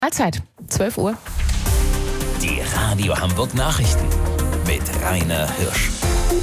Mahlzeit, 12 Uhr. Die Radio Hamburg Nachrichten mit Rainer Hirsch.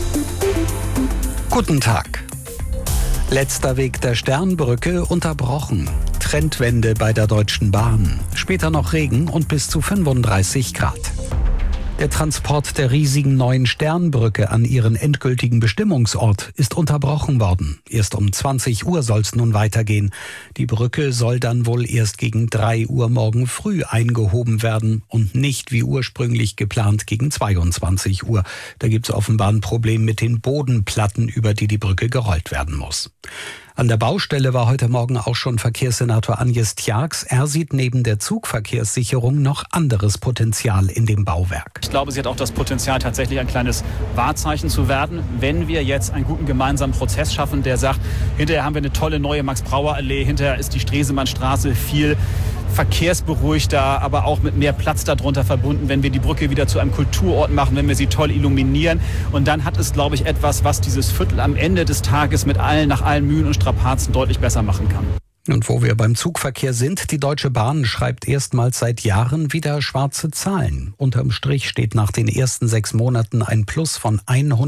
Guten Tag. Letzter Weg der Sternbrücke unterbrochen. Trendwende bei der Deutschen Bahn. Später noch Regen und bis zu 35 Grad. Der Transport der riesigen neuen Sternbrücke an ihren endgültigen Bestimmungsort ist unterbrochen worden. Erst um 20 Uhr soll es nun weitergehen. Die Brücke soll dann wohl erst gegen 3 Uhr morgen früh eingehoben werden und nicht wie ursprünglich geplant gegen 22 Uhr. Da gibt es offenbar ein Problem mit den Bodenplatten, über die die Brücke gerollt werden muss. An der Baustelle war heute Morgen auch schon Verkehrssenator Agnes Tjax. Er sieht neben der Zugverkehrssicherung noch anderes Potenzial in dem Bauwerk. Ich glaube, sie hat auch das Potenzial, tatsächlich ein kleines Wahrzeichen zu werden, wenn wir jetzt einen guten gemeinsamen Prozess schaffen, der sagt, hinterher haben wir eine tolle neue Max-Brauer-Allee, hinterher ist die Stresemannstraße viel verkehrsberuhigter, aber auch mit mehr Platz darunter verbunden, wenn wir die Brücke wieder zu einem Kulturort machen, wenn wir sie toll illuminieren. Und dann hat es, glaube ich, etwas, was dieses Viertel am Ende des Tages nach allen Mühen und Strapazen deutlich besser machen kann. Und wo wir beim Zugverkehr sind, die Deutsche Bahn schreibt erstmals seit Jahren wieder schwarze Zahlen. Unterm Strich steht nach den ersten 6 Monaten ein Plus von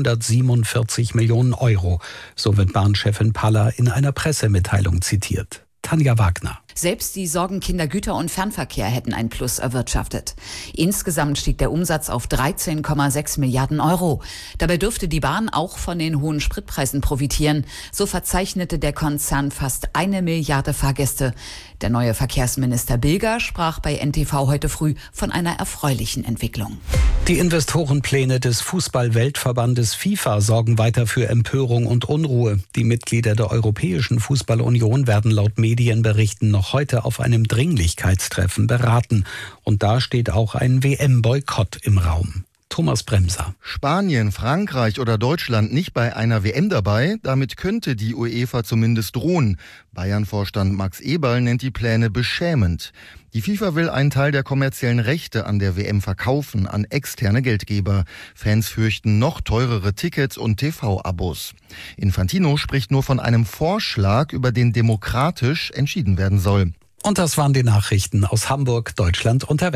147 Millionen Euro. So wird Bahnchefin Paller in einer Pressemitteilung zitiert. Tanja Wagner. Selbst die Sorgenkinder Güter- und Fernverkehr hätten ein Plus erwirtschaftet. Insgesamt stieg der Umsatz auf 13,6 Milliarden Euro. Dabei dürfte die Bahn auch von den hohen Spritpreisen profitieren. So verzeichnete der Konzern fast 1 Milliarde Fahrgäste. Der neue Verkehrsminister Bilger sprach bei NTV heute früh von einer erfreulichen Entwicklung. Die Investorenpläne des Fußball-Weltverbandes FIFA sorgen weiter für Empörung und Unruhe. Die Mitglieder der Europäischen Fußballunion werden laut Medienberichten noch heute auf einem Dringlichkeitstreffen beraten. Und da steht auch ein WM-Boykott im Raum. Thomas Bremser. Spanien, Frankreich oder Deutschland nicht bei einer WM dabei, damit könnte die UEFA zumindest drohen. Bayern-Vorstand Max Eberl nennt die Pläne beschämend. Die FIFA will einen Teil der kommerziellen Rechte an der WM verkaufen an externe Geldgeber. Fans fürchten noch teurere Tickets und TV-Abos. Infantino spricht nur von einem Vorschlag, über den demokratisch entschieden werden soll. Und das waren die Nachrichten aus Hamburg, Deutschland und der Welt.